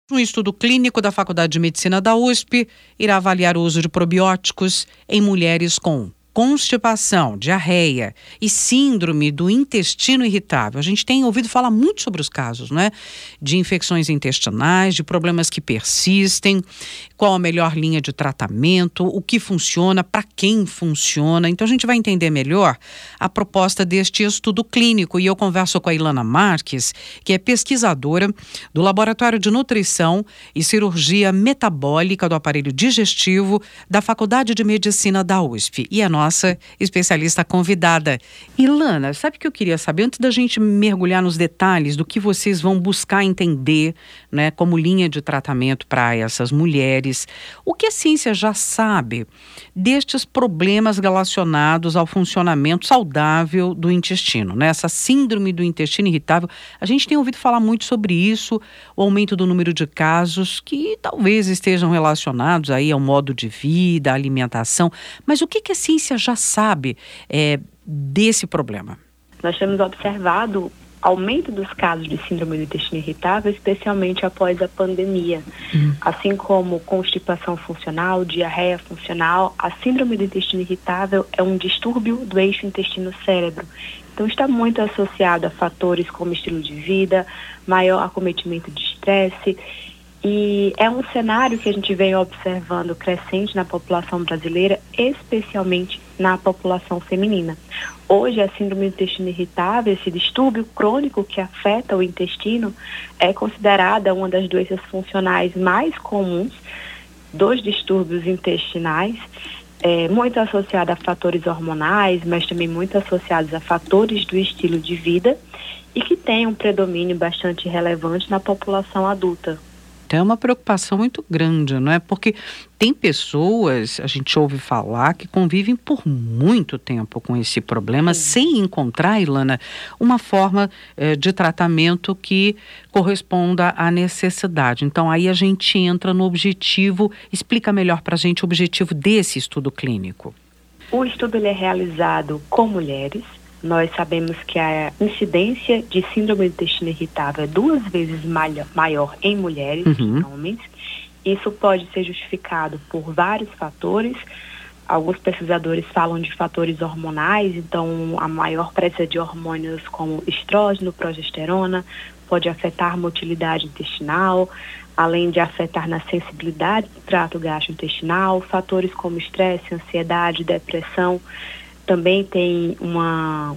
Um estudo clínico da Faculdade de Medicina da USP irá avaliar o uso de probióticos em mulheres com constipação, diarreia e síndrome do intestino irritável. A gente tem ouvido falar muito sobre os casos, né? De infecções intestinais, de problemas que persistem, qual a melhor linha de tratamento, o que funciona, para quem funciona. Então a gente vai entender melhor a proposta deste estudo clínico e eu converso com a Ilana Marques, que é pesquisadora do Laboratório de Nutrição e Cirurgia Metabólica do Aparelho Digestivo da Faculdade de Medicina da USP. E a nossa especialista convidada. Ilana, sabe o que eu queria saber? Antes da gente mergulhar nos detalhes do que vocês vão buscar entender, né, como linha de tratamento para essas mulheres, o que a ciência já sabe destes problemas relacionados ao funcionamento saudável do intestino, né? Essa síndrome do intestino irritável, a gente tem ouvido falar muito sobre isso, o aumento do número de casos que talvez estejam relacionados aí ao modo de vida, à alimentação, mas o que a ciência já sabe desse problema? Nós temos observado aumento dos casos de síndrome do intestino irritável, especialmente após a pandemia. Assim como constipação funcional, diarreia funcional, a síndrome do intestino irritável é um distúrbio do eixo intestino-cérebro. Então está muito associado a fatores como estilo de vida, maior acometimento de estresse, e é um cenário que a gente vem observando crescente na população brasileira, especialmente na população feminina. Hoje, a síndrome do intestino irritável, esse distúrbio crônico que afeta o intestino, é considerada uma das doenças funcionais mais comuns dos distúrbios intestinais, muito associada a fatores hormonais, mas também muito associados a fatores do estilo de vida e que tem um predomínio bastante relevante na população adulta. É uma preocupação muito grande, não é? Porque tem pessoas, a gente ouve falar, que convivem por muito tempo com esse problema, sem encontrar, Ilana, uma forma de tratamento que corresponda à necessidade. Então, aí a gente entra no objetivo, explica melhor para a gente o objetivo desse estudo clínico. O estudo ele é realizado com mulheres. Nós sabemos que a incidência de síndrome do intestino irritável é 2 vezes maior em mulheres do que em homens. Isso pode ser justificado por vários fatores. Alguns pesquisadores falam de fatores hormonais, então a maior presença de hormônios como estrógeno, progesterona, pode afetar a motilidade intestinal, além de afetar na sensibilidade do trato gastrointestinal. Fatores como estresse, ansiedade, depressão, também tem uma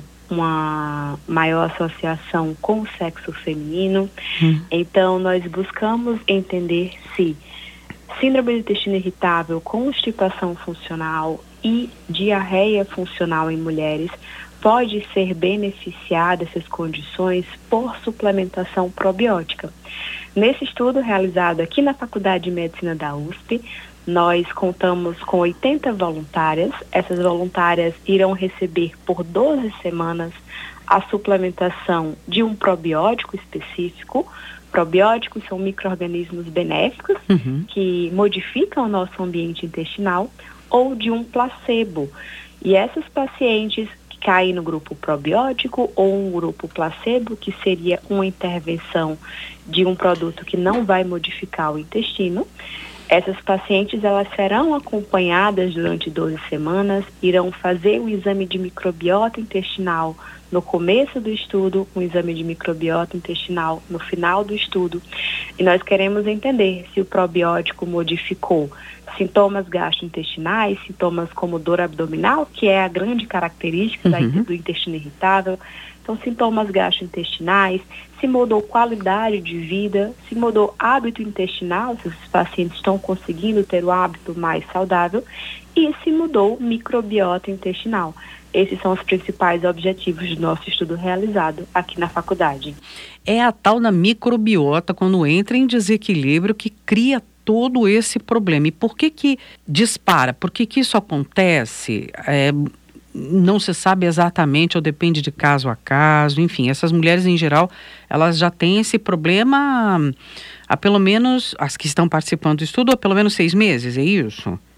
maior associação com o sexo feminino. Então, nós buscamos entender se síndrome do intestino irritável, constipação funcional e diarreia funcional em mulheres pode ser beneficiada essas condições por suplementação probiótica. Nesse estudo realizado aqui na Faculdade de Medicina da USP, nós contamos com 80 voluntárias. Essas voluntárias irão receber por 12 semanas a suplementação de um probiótico específico. Probióticos são micro-organismos benéficos que modificam o nosso ambiente intestinal, ou de um placebo. E essas pacientes que caem no grupo probiótico ou um grupo placebo, que seria uma intervenção de um produto que não vai modificar o intestino, essas pacientes elas serão acompanhadas durante 12 semanas, irão fazer o exame de microbiota intestinal no começo do estudo, um exame de microbiota intestinal no final do estudo. E nós queremos entender se o probiótico modificou sintomas gastrointestinais, sintomas como dor abdominal, que é a grande característica do intestino irritável. Então, sintomas gastrointestinais, se mudou qualidade de vida, se mudou hábito intestinal, se os pacientes estão conseguindo ter o hábito mais saudável, e se mudou microbiota intestinal. Esses são os principais objetivos do nosso estudo realizado aqui na faculdade. É a tal da microbiota, quando entra em desequilíbrio, que cria todo esse problema. E por que dispara? Por que isso acontece? Não se sabe exatamente, ou depende de caso a caso, enfim, essas mulheres em geral, elas já têm esse problema há pelo menos, as que estão participando do estudo, há pelo menos 6 meses, é isso?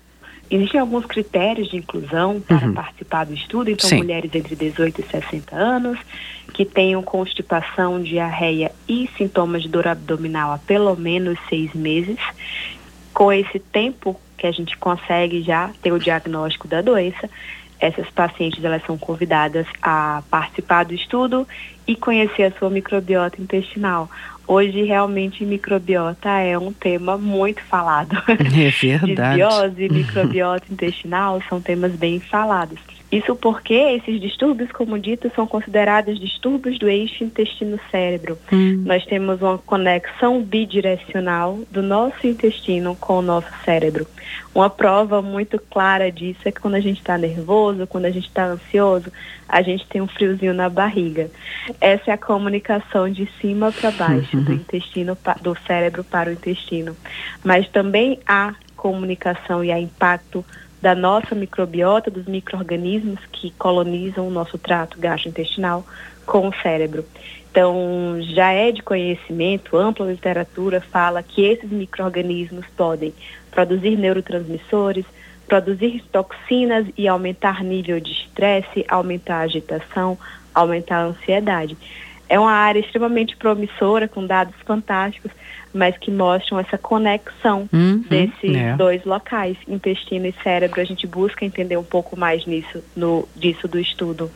Existem alguns critérios de inclusão para participar do estudo, então mulheres entre 18 e 60 anos, que tenham constipação, diarreia e sintomas de dor abdominal há pelo menos 6 meses. Com esse tempo que a gente consegue já ter o diagnóstico da doença, essas pacientes elas são convidadas a participar do estudo e conhecer a sua microbiota intestinal. Hoje, realmente, microbiota é um tema muito falado. É verdade. Disbiose e microbiota intestinal são temas bem falados. Isso porque esses distúrbios, como dito, são considerados distúrbios do eixo intestino-cérebro. Nós temos uma conexão bidirecional do nosso intestino com o nosso cérebro. Uma prova muito clara disso é que quando a gente está nervoso, quando a gente está ansioso, a gente tem um friozinho na barriga. Essa é a comunicação de cima para baixo, do intestino, do cérebro para o intestino. Mas também há comunicação e há impacto da nossa microbiota, dos micro-organismos que colonizam o nosso trato gastrointestinal com o cérebro. Então, já é de conhecimento, ampla literatura fala que esses micro-organismos podem produzir neurotransmissores, produzir toxinas e aumentar nível de estresse, aumentar a agitação, aumentar a ansiedade. É uma área extremamente promissora, com dados fantásticos, mas que mostram essa conexão desses dois locais, intestino e cérebro. A gente busca entender um pouco mais disso do estudo.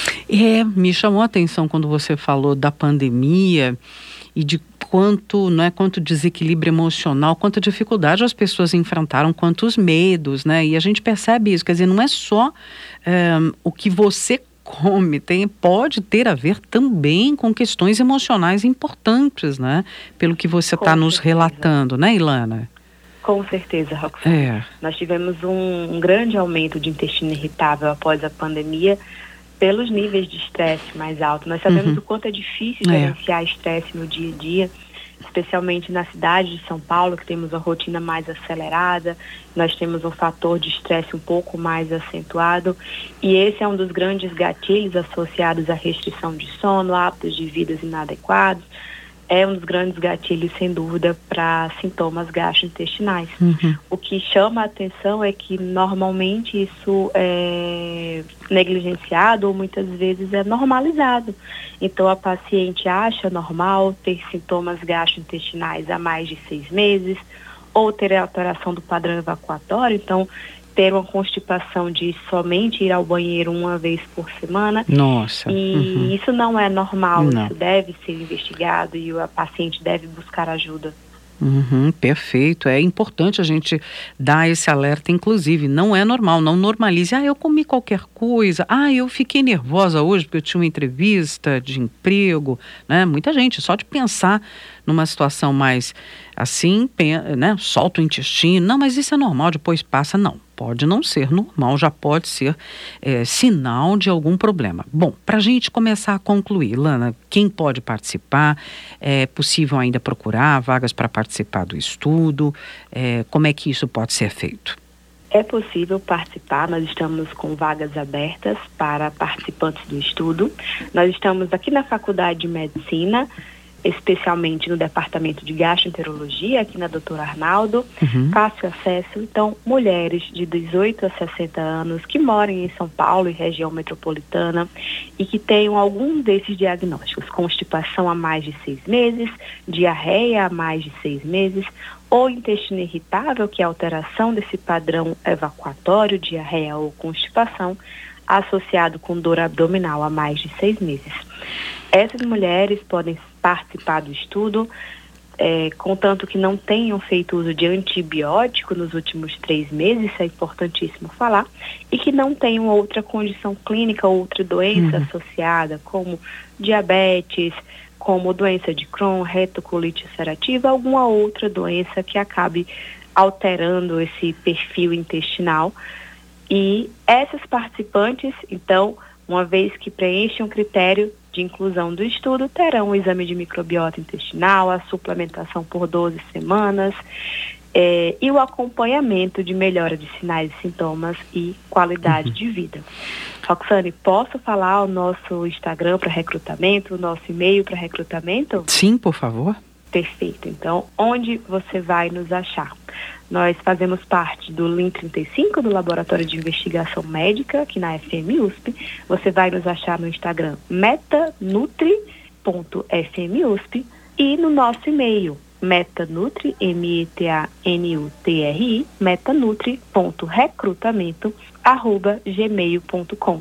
Me chamou a atenção quando você falou da pandemia e de quanto desequilíbrio emocional, quanta dificuldade as pessoas enfrentaram, quantos medos, né? E a gente percebe isso, quer dizer, não é só o que você come, pode ter a ver também com questões emocionais importantes, né? Pelo que você está nos relatando, né, Ilana? Com certeza, Roxane. Nós tivemos um grande aumento de intestino irritável após a pandemia, pelos níveis de estresse mais altos. Nós sabemos o quanto é difícil gerenciar estresse no dia a dia, especialmente na cidade de São Paulo, que temos uma rotina mais acelerada, nós temos um fator de estresse um pouco mais acentuado, e esse é um dos grandes gatilhos associados à restrição de sono, hábitos de vida inadequados. É um dos grandes gatilhos, sem dúvida, para sintomas gastrointestinais. O que chama a atenção é que, normalmente, isso é negligenciado ou, muitas vezes, é normalizado. Então, a paciente acha normal ter sintomas gastrointestinais há mais de 6 meses, ou ter alteração do padrão evacuatório. Então, ter uma constipação de somente ir ao banheiro uma vez por semana. Nossa. E isso não é normal, isso deve ser investigado e a paciente deve buscar ajuda. Perfeito, é importante a gente dar esse alerta, inclusive, não é normal, não normalize, eu comi qualquer coisa, eu fiquei nervosa hoje porque eu tinha uma entrevista de emprego, né? Muita gente, só de pensar numa situação mais assim, né? Solta o intestino, não, mas isso é normal, depois passa, não. Pode não ser normal, já pode ser sinal de algum problema. Bom, para a gente começar a concluir, Lana, quem pode participar? É possível ainda procurar vagas para participar do estudo? Como é que isso pode ser feito? É possível participar, nós estamos com vagas abertas para participantes do estudo. Nós estamos aqui na Faculdade de Medicina, especialmente no Departamento de Gastroenterologia, aqui na Doutora Arnaldo, fácil acesso. Então, mulheres de 18 a 60 anos que moram em São Paulo e região metropolitana e que tenham algum desses diagnósticos, constipação há mais de 6 meses, diarreia há mais de 6 meses, ou intestino irritável, que é a alteração desse padrão evacuatório, diarreia ou constipação, associado com dor abdominal há mais de 6 meses. Essas mulheres podem participar do estudo, contanto que não tenham feito uso de antibiótico nos últimos 3 meses, isso é importantíssimo falar, e que não tenham outra condição clínica, outra doença associada, como diabetes, como doença de Crohn, retocolite ulcerativa, alguma outra doença que acabe alterando esse perfil intestinal. E essas participantes, então, uma vez que preenchem um critério de inclusão do estudo, terão o exame de microbiota intestinal, a suplementação por 12 semanas e o acompanhamento de melhora de sinais e sintomas e qualidade de vida. Roxane, posso falar o nosso Instagram para recrutamento, o nosso e-mail para recrutamento? Sim, por favor. Perfeito. Então, onde você vai nos achar? Nós fazemos parte do LIN 35, do Laboratório de Investigação Médica, aqui na FMUSP. Você vai nos achar no Instagram metanutri.fmusp e no nosso e-mail metanutri, metanutri, metanutri.recrutamento@gmail.com,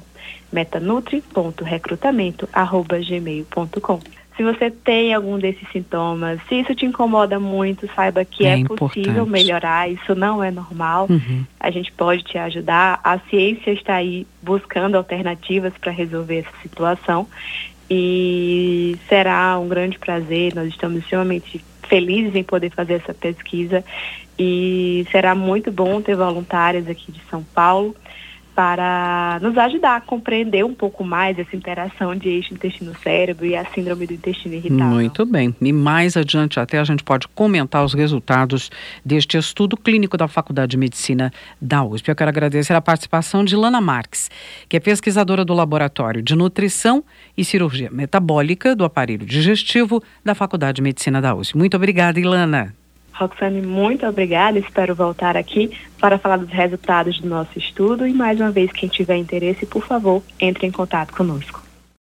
metanutri.recrutamento@gmail.com. Se você tem algum desses sintomas, se isso te incomoda muito, saiba que é possível melhorar, isso não é normal. A gente pode te ajudar, a ciência está aí buscando alternativas para resolver essa situação e será um grande prazer, nós estamos extremamente felizes em poder fazer essa pesquisa e será muito bom ter voluntárias aqui de São Paulo para nos ajudar a compreender um pouco mais essa interação de eixo intestino-cérebro e a síndrome do intestino irritável. Muito bem. E mais adiante até a gente pode comentar os resultados deste estudo clínico da Faculdade de Medicina da USP. Eu quero agradecer a participação de Ilana Marques, que é pesquisadora do Laboratório de Nutrição e Cirurgia Metabólica do Aparelho Digestivo da Faculdade de Medicina da USP. Muito obrigada, Ilana. Roxane, muito obrigada. Espero voltar aqui para falar dos resultados do nosso estudo e mais uma vez, quem tiver interesse, por favor, entre em contato conosco.